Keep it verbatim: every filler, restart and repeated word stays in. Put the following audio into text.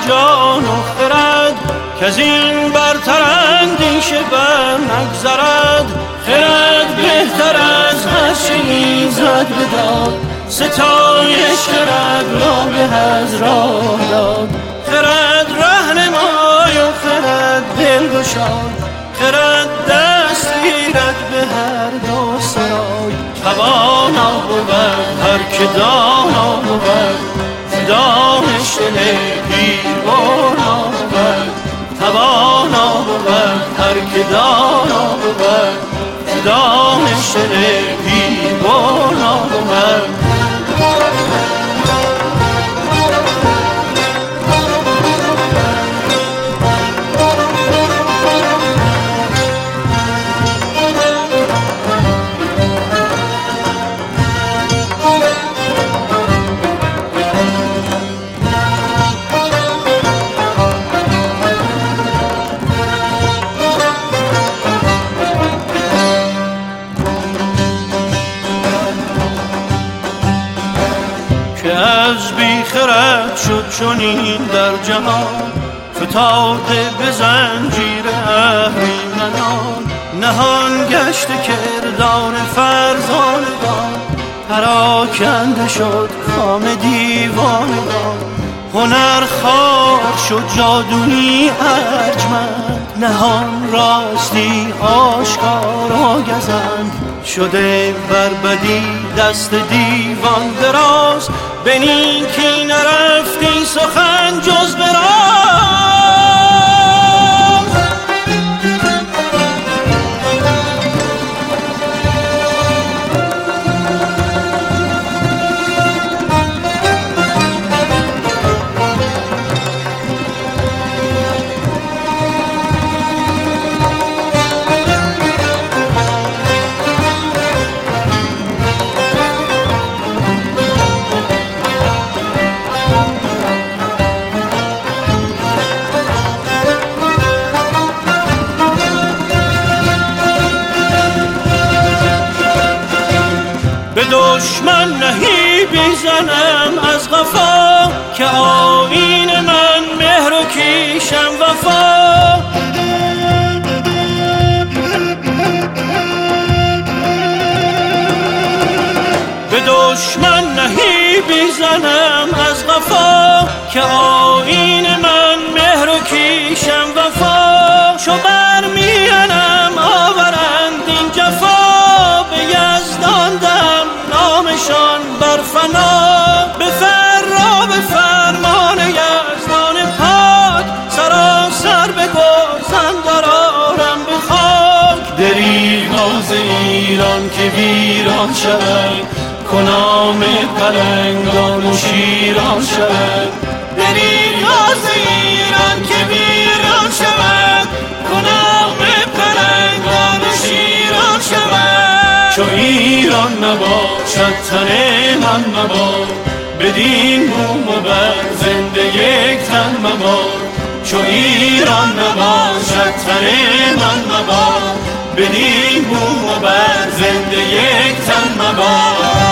جان و خرد که از این برتر اندیشه بر نگذرد. خرد بهتر از هر چه ایزد بداد، ستایش خرد را به از راه داد. خرد رهنمای و خرد دلگشای، خرد دست گیرد به هر دو سرای. توانا بود هر که دانا بود، دانش دل پیربانا بود. توانا بود هر که دانا بود، دانش دل پیربانا بود. که از بی خرد شد چنین در جهان، فتاده به زنجیر اهریمنان. نهان گشت کردار فرزانگان، پراکنده شد کام دیوانگان. هنر خوار شد جادویی ارجمند، نهان راستی آشکارا گزند. شده بر بدی دست دیوان دراز، به نیکی نرفتی سخن جز به راز. به دشمن نهی بزنم از غفا، که آیین من مهر و کیشم وفا. به دشمن نهی بزنم از غفا، که آیین من مهر و کیشم وفا. شو برمیانم آورند این جفا، به یزدان دم نامشان بر فنا. به فرا به فرمان یزدان پاک، سراسر به گرزن درآرم به خاک. دریغ از ایران که ویران شود، کنام پلنگان و شیران شود. دریغ از ایران که ویران شود، کنام پلنگان و شیران شود. چو ایران نباشد تن من مباد، بدین بوم و بر زنده یک تن مباد. چو ایران نباشد تن من مباد، بدین بوم و بر زنده یک تن مباد.